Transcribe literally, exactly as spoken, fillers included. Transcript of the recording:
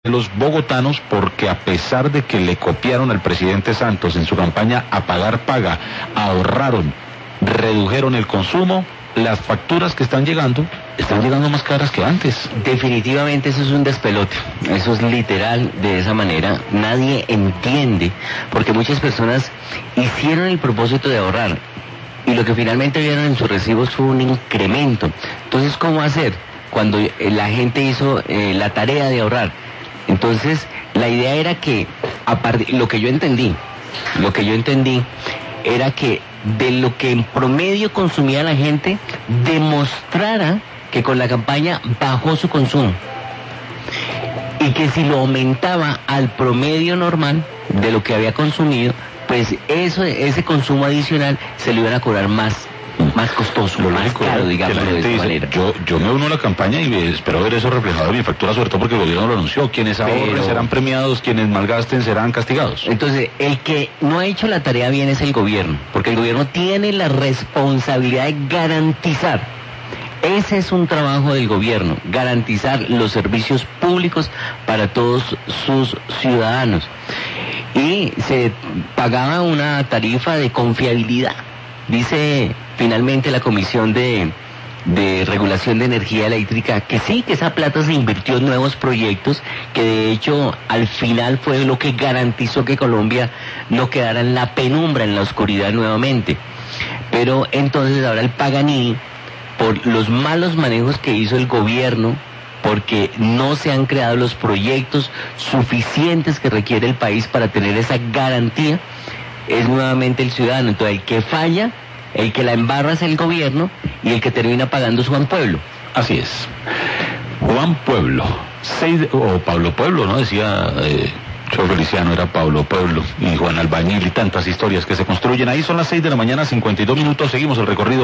los bogotanos, porque a pesar de que le copiaron al presidente Santos en su campaña a pagar paga, ahorraron, redujeron el consumo, las facturas que están llegando, están llegando más caras que antes. Definitivamente eso es un despelote, eso es literal de esa manera, nadie entiende, porque muchas personas hicieron el propósito de ahorrar, y lo que finalmente vieron en sus recibos fue un incremento. Entonces, ¿cómo hacer cuando la gente hizo eh, la tarea de ahorrar? Entonces, la idea era que, a partir, lo que yo entendí, lo que yo entendí, era que de lo que en promedio consumía la gente, demostrara que con la campaña bajó su consumo. Y que si lo aumentaba al promedio normal de lo que había consumido, pues eso, ese consumo adicional se le iban a cobrar más, más costoso, lo más lógico, caro, digamos, de esa dice, manera. Yo, yo me uno a la campaña y espero ver eso reflejado en mi factura, sobre todo porque el gobierno lo anunció. Quienes ahorren Pero... serán premiados, quienes malgasten serán castigados. Entonces, el que no ha hecho la tarea bien es el gobierno, porque el gobierno tiene la responsabilidad de garantizar. Ese es un trabajo del gobierno, garantizar los servicios públicos para todos sus ciudadanos. Y se pagaba una tarifa de confiabilidad. Dice finalmente la Comisión de, de Regulación de Energía Eléctrica que sí, que esa plata se invirtió en nuevos proyectos, que de hecho al final fue lo que garantizó que Colombia no quedara en la penumbra, en la oscuridad nuevamente. Pero entonces ahora el Paganini, por los malos manejos que hizo el gobierno, porque no se han creado los proyectos suficientes que requiere el país para tener esa garantía, es nuevamente el ciudadano. Entonces el que falla, el que la embarra es el gobierno, y el que termina pagando es Juan Pueblo. Así es. Juan Pueblo, seis de, o Pablo Pueblo, ¿no? Decía eh, Cho Feliciano, era Pablo Pueblo, y Juan Albañil, y tantas historias que se construyen. Ahí son las seis de la mañana, cincuenta y dos minutos, seguimos el recorrido.